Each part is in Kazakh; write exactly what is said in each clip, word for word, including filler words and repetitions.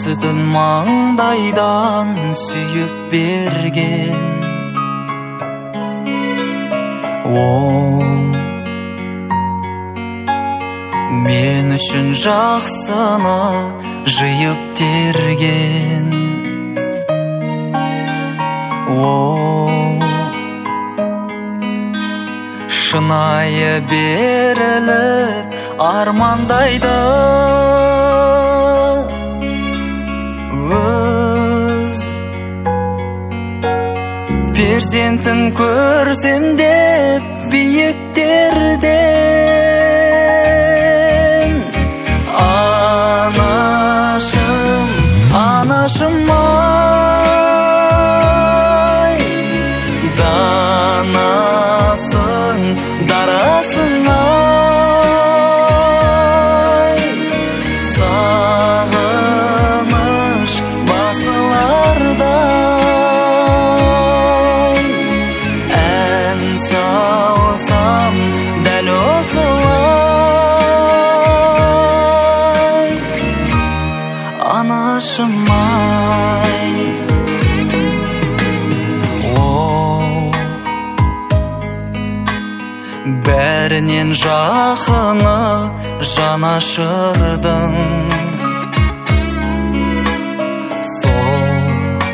сүтін маңдайдан сүйіп берген. Ол мен үшін жақсыны жиып терген. Ол шынайы беріліп армандайды. Өз перзентін көрсем деп биіктерден. Анашым, анашым ай, данасың, дарасың ай, сағыныш басыларда ән салсам дәл осылай. Анашым ай, ол бәрінен жақыны жанашырдың. Сол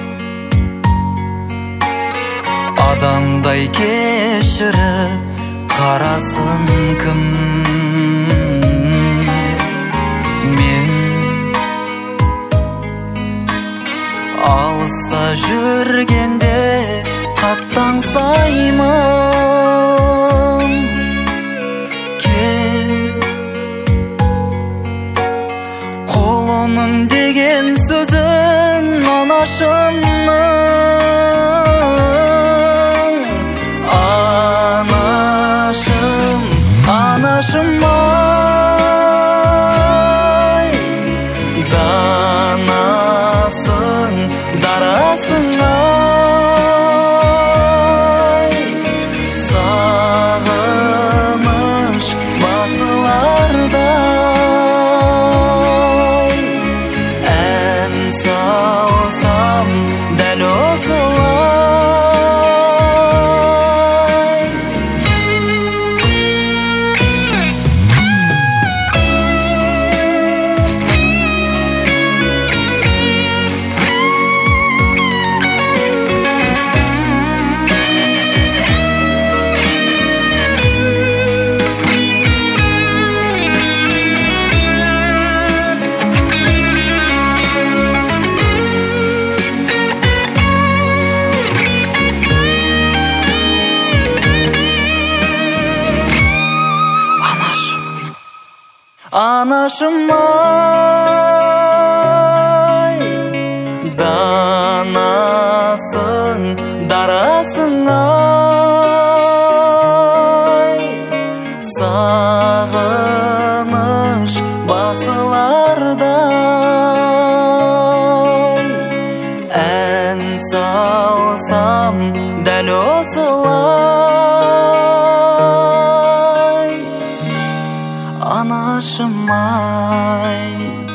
адамдай кешіріп қарасын кім? Мен алыста жүргенде қаттансаймын. Кел, құлыным деген сөзін анашымның. Анашым, анашым ай, данасың, дарасың ай, сағыныш басыларда ән салсам дәл осылай. Анашым ай, данасың, дарасың ай, сағыныш басыларда ән салсам дәл осылай. Анашым ай.